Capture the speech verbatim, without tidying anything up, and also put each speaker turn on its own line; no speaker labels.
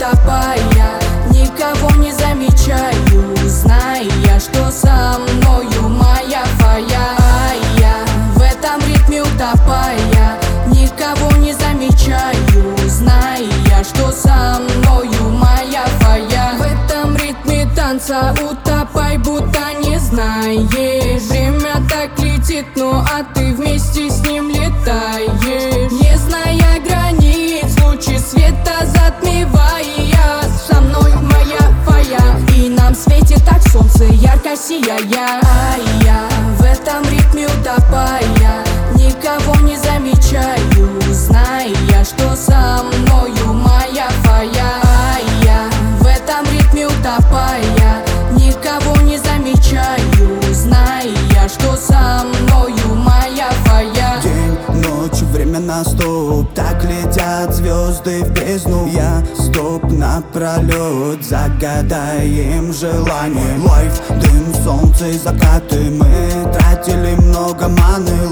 утопая, никого не замечаю, зная, что со мною моя фая. А я в этом ритме утопая, никого не замечаю, зная, что со мною моя фая. В этом ритме танца утопай, будто не знаешь. Время так летит, ну а ты вместе с ним летаешь, не зная границ, лучи света затмевая. Со мной моя фая, и нам светит так солнце, ярко сияя. А я в этом ритме утопая, никого не замечаю, зная, что со мною моя фая. А я в этом ритме утопая, никого не замечаю, зная, что со мною моя фая.
День, ночь, время наступ, так летят звезды в бездну. Я стоп напролет, загадаем желание. Лайф, дым, солнце и закаты, мы тратили много маны.